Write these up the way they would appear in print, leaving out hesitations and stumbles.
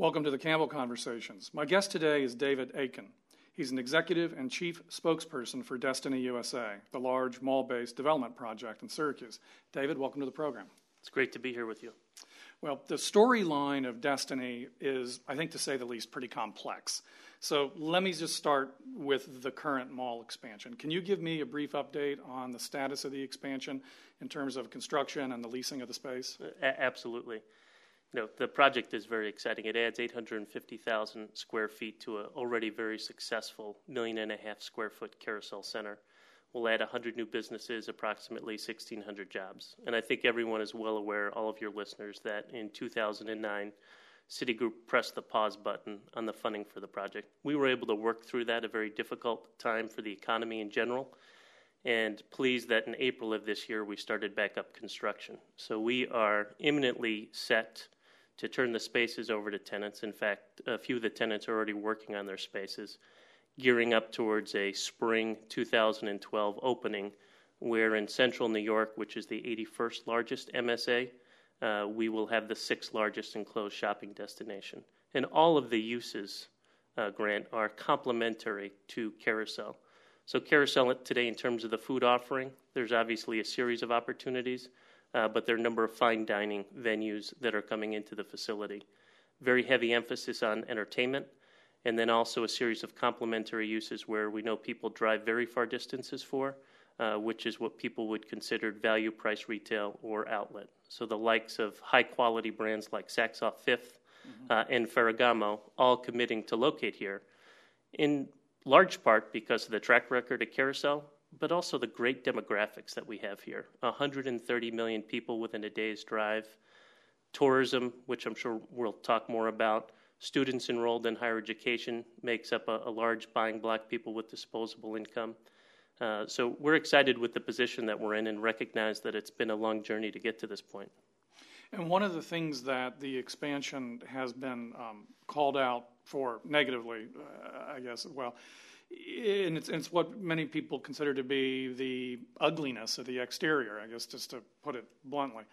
Welcome to the Campbell Conversations. My guest today is David Akin. He's an executive and chief spokesperson for Destiny USA, the large mall-based development project in Syracuse. David, welcome to the program. It's great to be here with you. Well, the storyline of Destiny is, I think to say the least, pretty complex. So let me just start with the current mall expansion. Can you give me a brief update on the status of the expansion in terms of construction and the leasing of the space? Absolutely. The project is very exciting. It adds 850,000 square feet to an already very successful 1.5 million square foot carousel center. We'll add 100 new businesses, approximately 1,600 jobs. And I think everyone is well aware, all of your listeners, that in 2009, Citigroup pressed the pause button on the funding for the project. We were able to work through that, a very difficult time for the economy in general, and pleased that in April of this year, we started back up construction. So we are imminently set to turn the spaces over to tenants. In fact, a few of the tenants are already working on their spaces, gearing up towards a spring 2012 opening, where in central New York, which is the 81st largest MSA, we will have the 6th largest enclosed shopping destination. And all of the uses, Grant, are complementary to Carousel. So Carousel today, in terms of the food offering, there's obviously a series of opportunities, but there are a number of fine dining venues that are coming into the facility. Very heavy emphasis on entertainment, and then also a series of complementary uses where we know people drive very far distances for, which is what people would consider value price retail or outlet. So the likes of high-quality brands like Saks Off Fifth and Ferragamo all committing to locate here, in large part because of the track record at Carousel, but also the great demographics that we have here. 130 million people within a day's drive. Tourism, which I'm sure we'll talk more about. Students enrolled in higher education makes up a large buying block, people with disposable income. So we're excited with the position that we're in and recognize that it's been a long journey to get to this point. And one of the things that the expansion has been called out for negatively, I guess, well, and it's what many people consider to be the ugliness of the exterior, I guess, just to put it bluntly.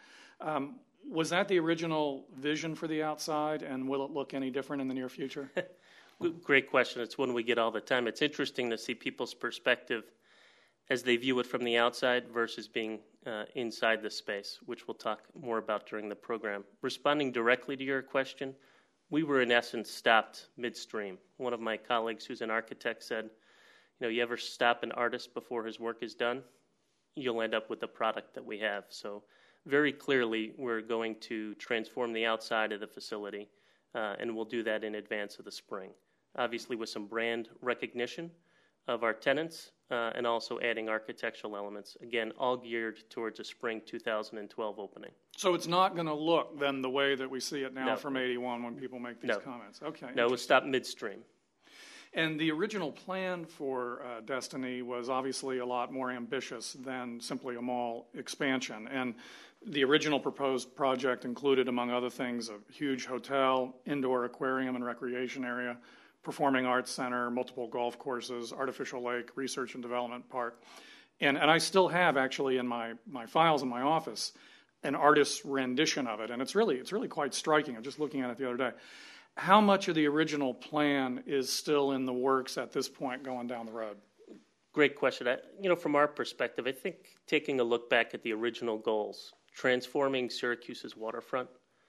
Was that the original vision for the outside, and will it look any different in the near future? Great question. It's one we get all the time. It's interesting to see people's perspective as they view it from the outside versus being inside the space, which we'll talk more about during the program. Responding directly to your question, we were in essence stopped midstream. One of my colleagues who's an architect said, you ever stop an artist before his work is done? You'll end up with the product that we have. So very clearly, we're going to transform the outside of the facility, and we'll do that in advance of the spring. Obviously with some brand recognition of our tenants, and also adding architectural elements, again, all geared towards a spring 2012 opening. So it's not going to look then the way that we see it now from 81 when people make these comments? Okay. No, it was stopped midstream. And the original plan for Destiny was obviously a lot more ambitious than simply a mall expansion. And the original proposed project included, among other things, a huge hotel, indoor aquarium and recreation area, performing arts center, multiple golf courses, artificial lake, research and development park. And I still have actually in my files in my office an artist's rendition of it. And it's really quite striking. I'm just looking at it the other day. How much of the original plan is still in the works at this point going down the road? Great question. From our perspective, I think taking a look back at the original goals, transforming Syracuse's waterfront,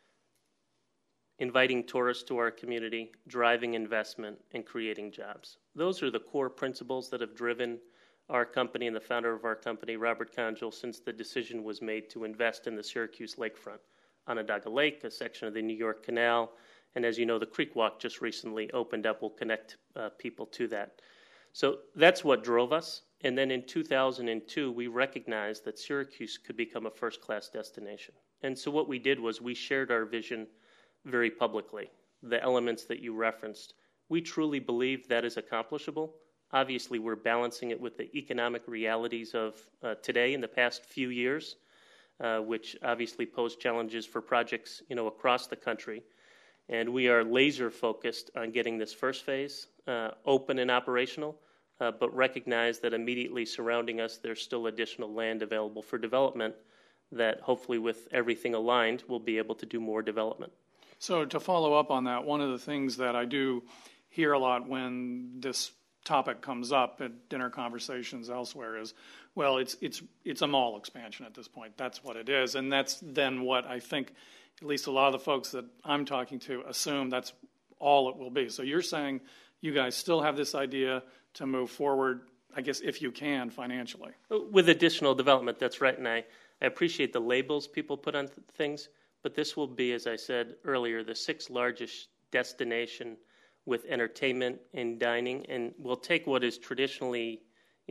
inviting tourists to our community, driving investment, and creating jobs. Those are the core principles that have driven our company and the founder of our company, Robert Conjul, since the decision was made to invest in the Syracuse lakefront, Onondaga Lake, a section of the New York Canal, and as you know, the Creek Walk just recently opened up, will connect people to that. So that's what drove us. And then in 2002, we recognized that Syracuse could become a first-class destination. And so what we did was we shared our vision very publicly, the elements that you referenced. We truly believe that is accomplishable. Obviously, we're balancing it with the economic realities of today in the past few years, which obviously pose challenges for projects, across the country. And we are laser focused on getting this first phase open and operational, but recognize that immediately surrounding us, there's still additional land available for development that hopefully with everything aligned, we'll be able to do more development. So to follow up on that, one of the things that I do hear a lot when this topic comes up at dinner conversations elsewhere is, well, it's a mall expansion at this point. That's what it is, and that's then what I think at least a lot of the folks that I'm talking to assume that's all it will be. So you're saying you guys still have this idea to move forward, I guess, if you can, financially. With additional development, that's right, and I appreciate the labels people put on things, but this will be, as I said earlier, the 6th largest destination with entertainment and dining, and we'll take what is traditionally,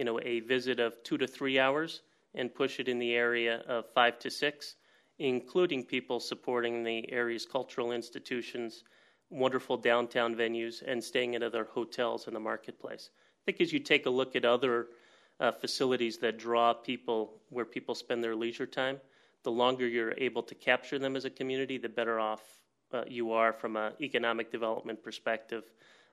a visit of 2 to 3 hours and push it in the area of 5 to 6, including people supporting the area's cultural institutions, wonderful downtown venues, and staying at other hotels in the marketplace. I think as you take a look at other facilities that draw people where people spend their leisure time, the longer you're able to capture them as a community, the better off you are from an economic development perspective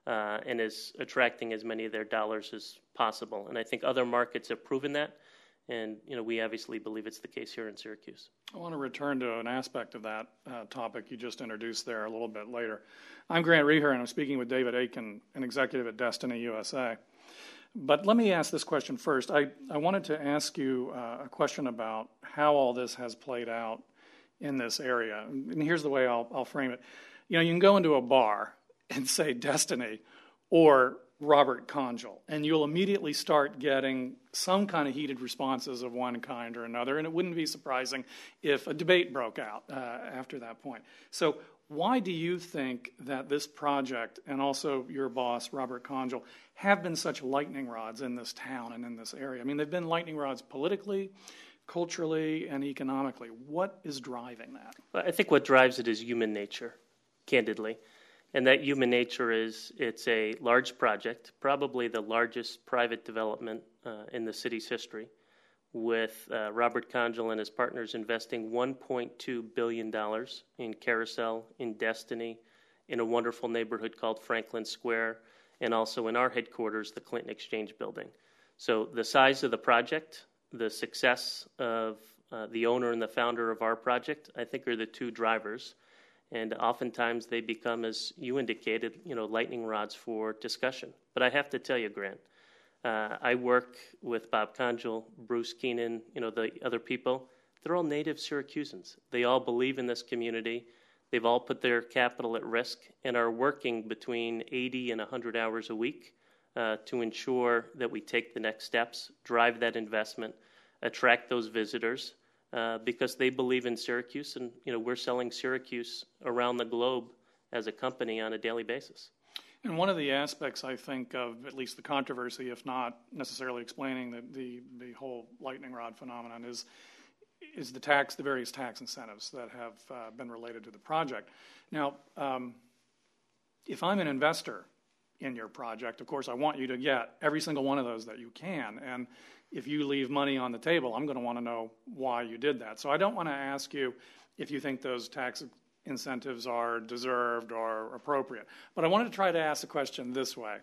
and is attracting as many of their dollars as possible. And I think other markets have proven that, and we obviously believe it's the case here in Syracuse. I want to return to an aspect of that topic you just introduced there a little bit later. I'm Grant Reher, and I'm speaking with David Akin, an executive at Destiny USA. But let me ask this question first. I wanted to ask you a question about how all this has played out in this area. And here's the way I'll frame it. You can go into a bar and say Destiny or Robert Conjol, and you'll immediately start getting some kind of heated responses of one kind or another, and it wouldn't be surprising if a debate broke out after that point. So why do you think that this project and also your boss, Robert Conjol, have been such lightning rods in this town and in this area? I mean, they've been lightning rods politically, culturally, and economically. What is driving that? Well, I think what drives it is human nature, candidly. And that human nature is it's a large project, probably the largest private development in the city's history, with Robert Conjol and his partners investing $1.2 billion in Carousel, in Destiny, in a wonderful neighborhood called Franklin Square, and also in our headquarters, the Clinton Exchange Building. So the size of the project, the success of the owner and the founder of our project, I think are the two drivers. And oftentimes they become, as you indicated, lightning rods for discussion. But I have to tell you, Grant, I work with Bob Conjol, Bruce Keenan, the other people. They're all native Syracusans. They all believe in this community. They've all put their capital at risk and are working between 80 and 100 hours a week to ensure that we take the next steps, drive that investment, attract those visitors, because they believe in Syracuse, and we're selling Syracuse around the globe as a company on a daily basis. And one of the aspects, I think, of at least the controversy, if not necessarily explaining the whole lightning rod phenomenon, is the various tax incentives that have been related to the project. Now, if I'm an investor in your project, of course, I want you to get every single one of those that you can, and if you leave money on the table, I'm going to want to know why you did that. So I don't want to ask you if you think those tax incentives are deserved or appropriate. But I wanted to try to ask the question this way.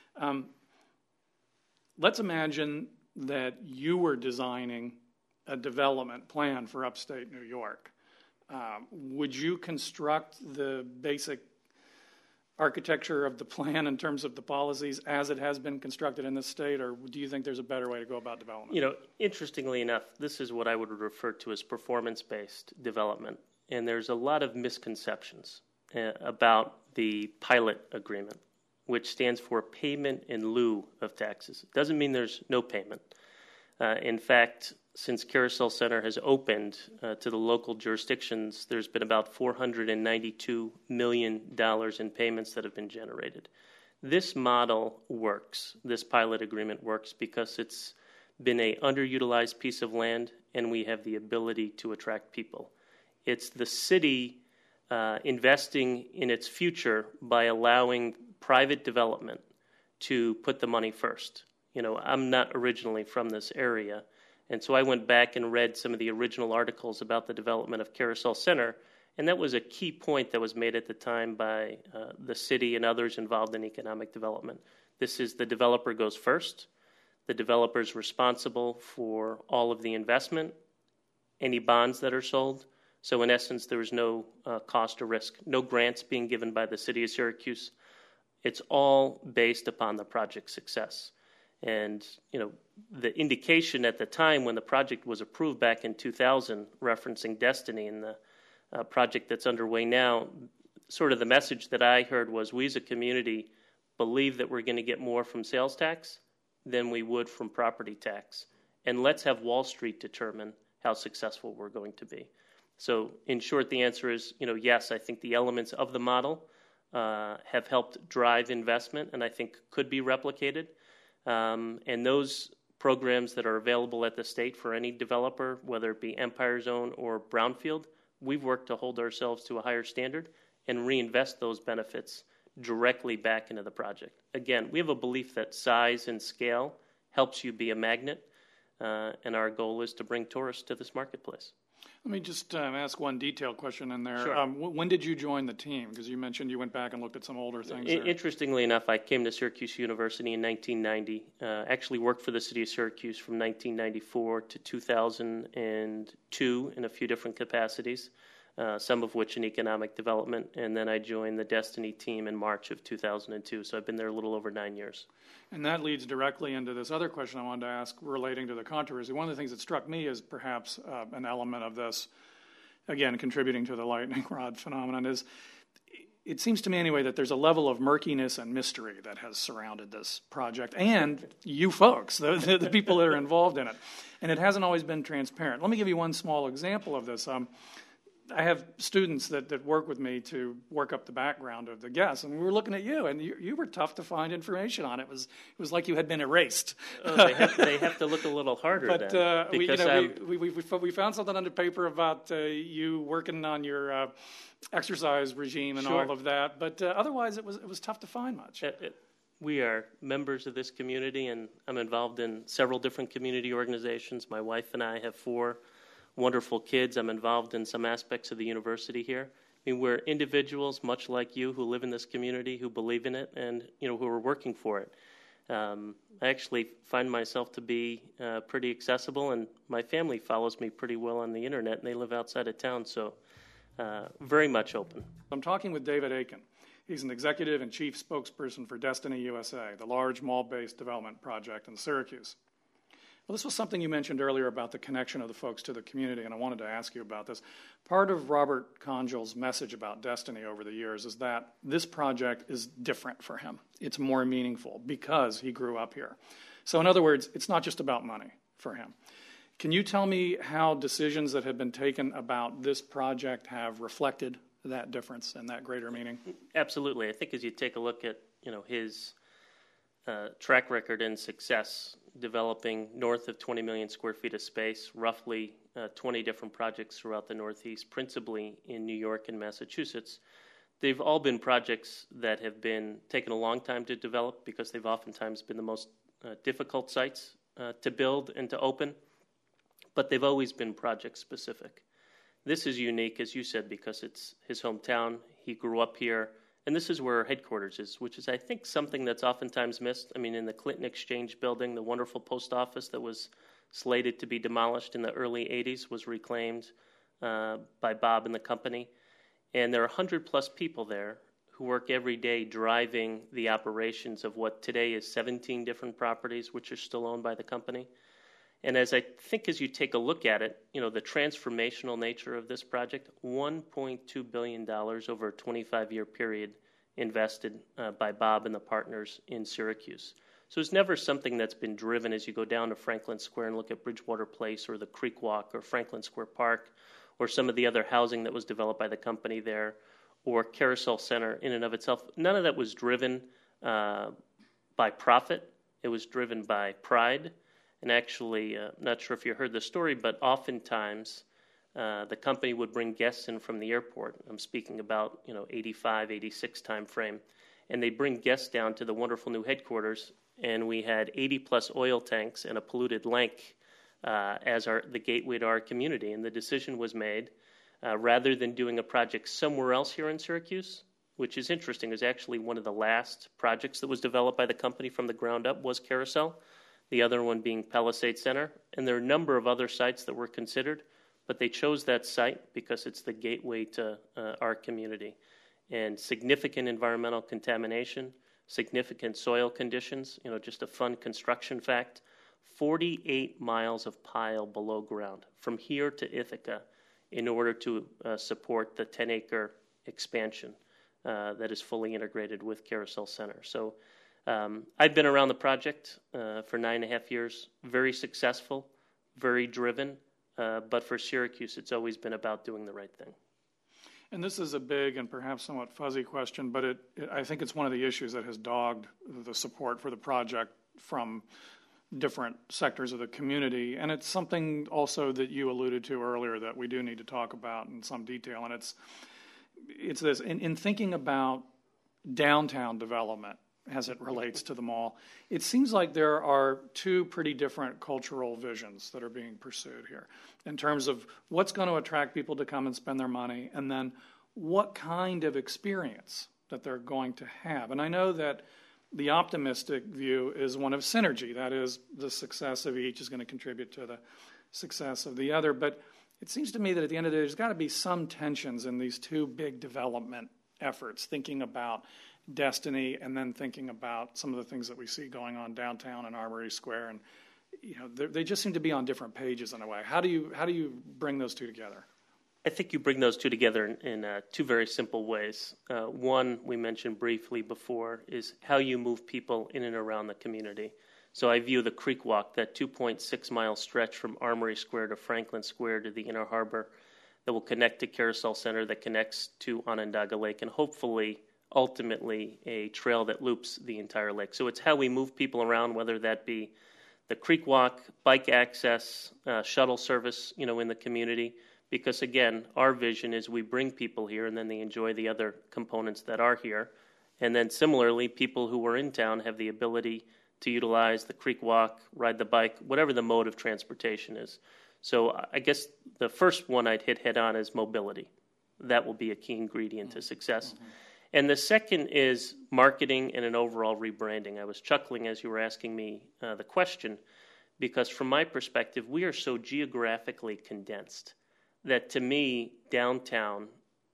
Let's imagine that you were designing a development plan for upstate New York. Would you construct the basic architecture of the plan in terms of the policies as it has been constructed in this state, or do you think there's a better way to go about development? Interestingly enough, this is what I would refer to as performance-based development, and there's a lot of misconceptions about the pilot agreement, which stands for payment in lieu of taxes. It doesn't mean there's no payment. In fact, since Carousel Center has opened to the local jurisdictions, there's been about $492 million in payments that have been generated. This model works. This pilot agreement works because it's been an underutilized piece of land, and we have the ability to attract people. It's the city investing in its future by allowing private development to put the money first. I'm not originally from this area, and so I went back and read some of the original articles about the development of Carousel Center, and that was a key point that was made at the time by the city and others involved in economic development. This is the developer goes first. The developer is responsible for all of the investment, any bonds that are sold, So in essence, there was no cost or risk, no grants being given by the city of Syracuse. It's all based upon the project's success. And, the indication at the time when the project was approved back in 2000, referencing Destiny and the project that's underway now, sort of the message that I heard was we as a community believe that we're going to get more from sales tax than we would from property tax. And let's have Wall Street determine how successful we're going to be. So in short, the answer is, yes, I think the elements of the model have helped drive investment and I think could be replicated. And those programs that are available at the state for any developer, whether it be Empire Zone or Brownfield, we've worked to hold ourselves to a higher standard and reinvest those benefits directly back into the project. Again, we have a belief that size and scale helps you be a magnet, and our goal is to bring tourists to this marketplace. Let me just ask one detailed question in there. Sure. When did you join the team? Because you mentioned you went back and looked at some older things there. Interestingly enough, I came to Syracuse University in 1990. Actually worked for the city of Syracuse from 1994 to 2002 in a few different capacities, some of which in economic development. And then I joined the Destiny team in March of 2002. So I've been there a little over 9 years. And that leads directly into this other question I wanted to ask relating to the controversy. One of the things that struck me is perhaps an element of this, again, contributing to the lightning rod phenomenon, is it seems to me anyway that there's a level of murkiness and mystery that has surrounded this project and you folks, the people that are involved in it. And it hasn't always been transparent. Let me give you one small example of this. I have students that work with me to work up the background of the guests, and we were looking at you, and you were tough to find information on. It was like you had been erased. Oh, they have to look a little harder. But then, we found something under paper about you working on your exercise regime and Sure. all of that. But otherwise, it was tough to find much. We are members of this community, and I'm involved in several different community organizations. My wife and I have 4 wonderful kids. I'm involved in some aspects of the university here. I mean, we're individuals, much like you, who live in this community, who believe in it, and who are working for it. I actually find myself to be pretty accessible, and my family follows me pretty well on the internet, and they live outside of town, so very much open. I'm talking with David Aiken. He's an executive and chief spokesperson for Destiny USA, the large mall-based development project in Syracuse. Well, this was something you mentioned earlier about the connection of the folks to the community, and I wanted to ask you about this. Part of Robert Congel's message about Destiny over the years is that this project is different for him. It's more meaningful because he grew up here. So in other words, it's not just about money for him. Can you tell me how decisions that have been taken about this project have reflected that difference and that greater meaning? Absolutely. I think as you take a look at his track record and success, developing north of 20 million square feet of space, roughly 20 different projects throughout the Northeast, principally in New York and Massachusetts. They've all been projects that have been taken a long time to develop because they've oftentimes been the most difficult sites to build and to open, but they've always been project specific. This is unique, as you said, because it's his hometown. He grew up here. And this is where our headquarters is, which is, I think, something that's oftentimes missed. I mean, in the Clinton Exchange building, the wonderful post office that was slated to be demolished in the early 80s was reclaimed by Bob and the company. And there are 100-plus people there who work every day driving the operations of what today is 17 different properties, which are still owned by the company. And as I think as you take a look at it, the transformational nature of this project, $1.2 billion over a 25-year period invested by Bob and the partners in Syracuse. So it's never something that's been driven as you go down to Franklin Square and look at Bridgewater Place or the Creek Walk or Franklin Square Park or some of the other housing that was developed by the company there or Carousel Center in and of itself. None of that was driven by profit. It was driven by pride. And actually, not sure if you heard the story, but oftentimes the company would bring guests in from the airport. I'm speaking about, 85, 86 time frame. And they'd bring guests down to the wonderful new headquarters, and we had 80-plus oil tanks and a polluted lake as the gateway to our community. And the decision was made, rather than doing a project somewhere else here in Syracuse, which is interesting, is actually one of the last projects that was developed by the company from the ground up was Carousel. The other one being Palisade Center, and there are a number of other sites that were considered, but they chose that site because it's the gateway to our community. And significant environmental contamination, significant soil conditions, just a fun construction fact, 48 miles of pile below ground from here to Ithaca in order to support the 10-acre expansion that is fully integrated with Carousel Center. So I've been around the project for 9.5 years, very successful, very driven, but for Syracuse, it's always been about doing the right thing. And this is a big and perhaps somewhat fuzzy question, but I think it's one of the issues that has dogged the support for the project from different sectors of the community. And it's something also that you alluded to earlier that we do need to talk about in some detail. And it's this, in thinking about downtown development as it relates to the mall, it seems like there are two pretty different cultural visions that are being pursued here in terms of what's going to attract people to come and spend their money, and then what kind of experience that they're going to have. And I know that the optimistic view is one of synergy. That is, the success of each is going to contribute to the success of the other. But it seems to me that at the end of the day, there's got to be some tensions in these two big development efforts, thinking about Destiny and then thinking about some of the things that we see going on downtown in Armory Square. And they just seem to be on different pages in a way. How do you bring those two together? I think you bring those two together in two very simple ways. One, we mentioned briefly before, is how you move people in and around the community. So I view the Creek Walk, that 2.6-mile stretch from Armory Square to Franklin Square to the Inner Harbor, that will connect to Carousel Center, that connects to Onondaga Lake, and hopefully, ultimately, a trail that loops the entire lake. So it's how we move people around, whether that be the Creek Walk, bike access, shuttle service, in the community. Because, again, our vision is we bring people here and then they enjoy the other components that are here. And then similarly, people who are in town have the ability to utilize the Creek Walk, ride the bike, whatever the mode of transportation is. So I guess the first one I'd hit head on is mobility. That will be a key ingredient to success. Mm-hmm. And the second is marketing and an overall rebranding. I was chuckling as you were asking me the question, because from my perspective, we are so geographically condensed that to me, downtown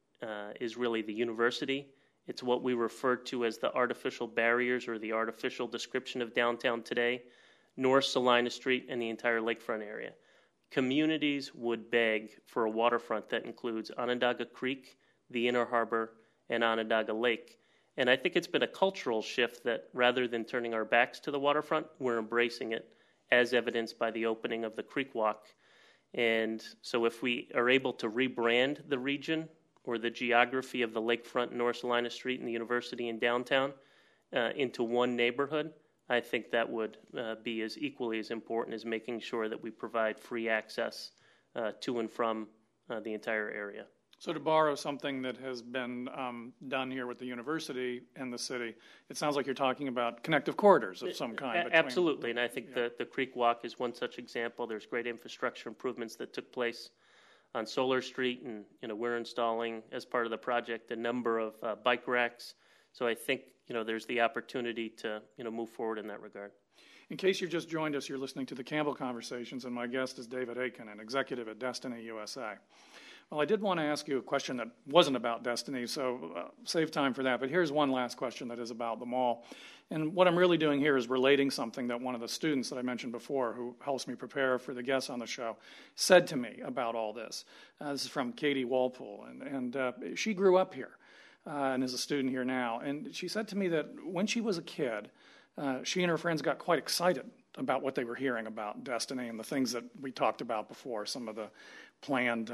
is really the university. It's what we refer to as the artificial barriers or the artificial description of downtown today, North Salina Street and the entire lakefront area. Communities would beg for a waterfront that includes Onondaga Creek, the Inner Harbor, and Onondaga Lake. And I think it's been a cultural shift that rather than turning our backs to the waterfront, we're embracing it, as evidenced by the opening of the Creek Walk. And so if we are able to rebrand the region or the geography of the lakefront, North Salina Street, and the university in downtown into one neighborhood, I think that would be as equally as important as making sure that we provide free access to and from the entire area. So to borrow something that has been done here with the university and the city, it sounds like you're talking about connective corridors of some kind. Absolutely, and I think the Creek Walk is one such example. There's great infrastructure improvements that took place on Solar Street, and we're installing, as part of the project, a number of bike racks. So I think there's the opportunity to move forward in that regard. In case you've just joined us, you're listening to the Campbell Conversations, and my guest is David Akin, an executive at Destiny USA. Well, I did want to ask you a question that wasn't about Destiny, so save time for that. But here's one last question that is about the mall. And what I'm really doing here is relating something that one of the students that I mentioned before, who helps me prepare for the guests on the show, said to me about all this. This is from Katie Walpole, and she grew up here and is a student here now. And she said to me that when she was a kid, she and her friends got quite excited about what they were hearing about Destiny and the things that we talked about before, some of the planned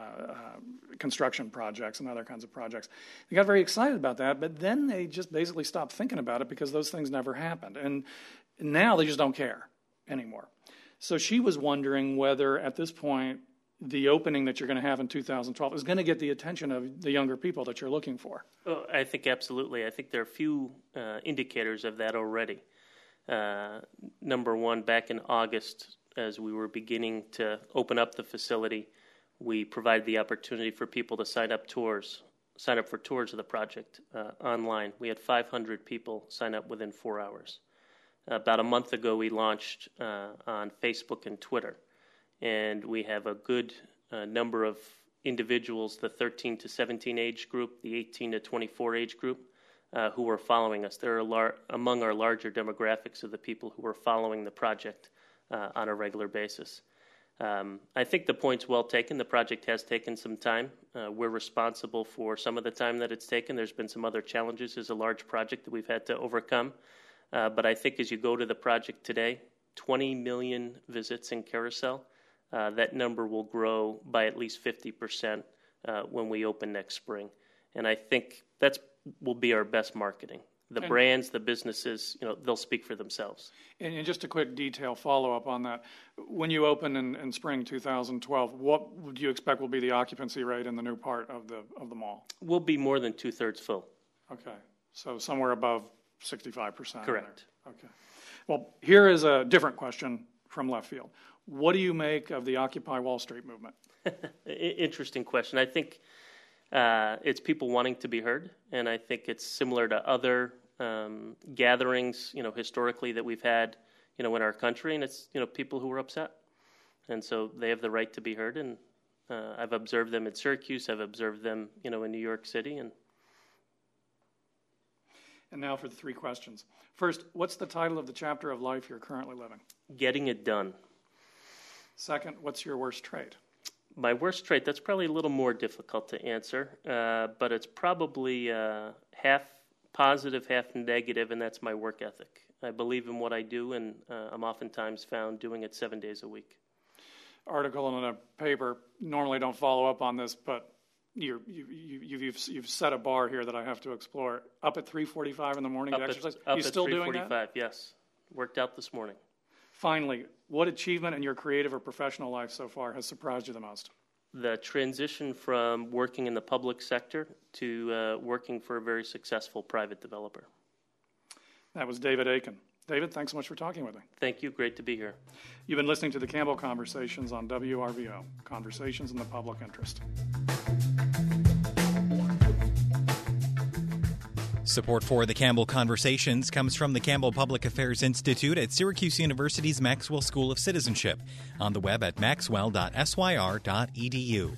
construction projects and other kinds of projects. They got very excited about that, but then they just basically stopped thinking about it because those things never happened. And now they just don't care anymore. So she was wondering whether at this point the opening that you're going to have in 2012 is going to get the attention of the younger people that you're looking for. Oh, I think absolutely. I think there are a few indicators of that already. Number one, back in August, as we were beginning to open up the facility, we provided the opportunity for people to sign up for tours of the project online. We had 500 people sign up within 4 hours. About a month ago, we launched on Facebook and Twitter, and we have a good number of individuals, the 13 to 17 age group, the 18 to 24 age group, who are following us. They're among our larger demographics of the people who are following the project on a regular basis. I think the point's well taken. The project has taken some time. We're responsible for some of the time that it's taken. There's been some other challenges as a large project that we've had to overcome. But I think as you go to the project today, 20 million visits in Carousel, that number will grow by at least 50% when we open next spring. And I think that will be our best marketing. The brands, the businesses, they'll speak for themselves. And just a quick detail follow-up on that. When you open in spring 2012, what would you expect will be the occupancy rate in the new part of the mall? We'll be more than 2/3 full. Okay, so somewhere above 65%. Correct. Okay. Well, here is a different question from left field. What do you make of the Occupy Wall Street movement? Interesting question. I think it's people wanting to be heard, and I think it's similar to other gatherings, historically that we've had, in our country, and it's, people who are upset. And so they have the right to be heard, and I've observed them in Syracuse, I've observed them, in New York City. And now for the three questions. First, what's the title of the chapter of life you're currently living? Getting it done. Second, what's your worst trait? My worst trait, that's probably a little more difficult to answer, but it's probably half positive, half negative, and that's my work ethic. I believe in what I do, and I'm oftentimes found doing it 7 days a week. Article in a paper, normally don't follow up on this, but you've set a bar here that I have to explore. Up at 3:45 in the morning to exercise? You still doing that? 3:45, yes. Worked out this morning. Finally, what achievement in your creative or professional life so far has surprised you the most? The transition from working in the public sector to working for a very successful private developer. That was David Akin. David, thanks so much for talking with me. Thank you. Great to be here. You've been listening to the Campbell Conversations on WRVO, Conversations in the Public Interest. Support for the Campbell Conversations comes from the Campbell Public Affairs Institute at Syracuse University's Maxwell School of Citizenship, on the web at maxwell.syr.edu.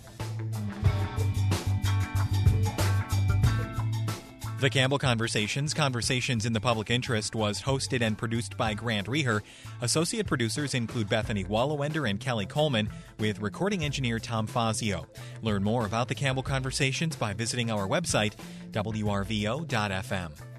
The Campbell Conversations, Conversations in the Public Interest, was hosted and produced by Grant Reher. Associate producers include Bethany Wallowender and Kelly Coleman, with recording engineer Tom Fazio. Learn more about the Campbell Conversations by visiting our website, wrvo.fm.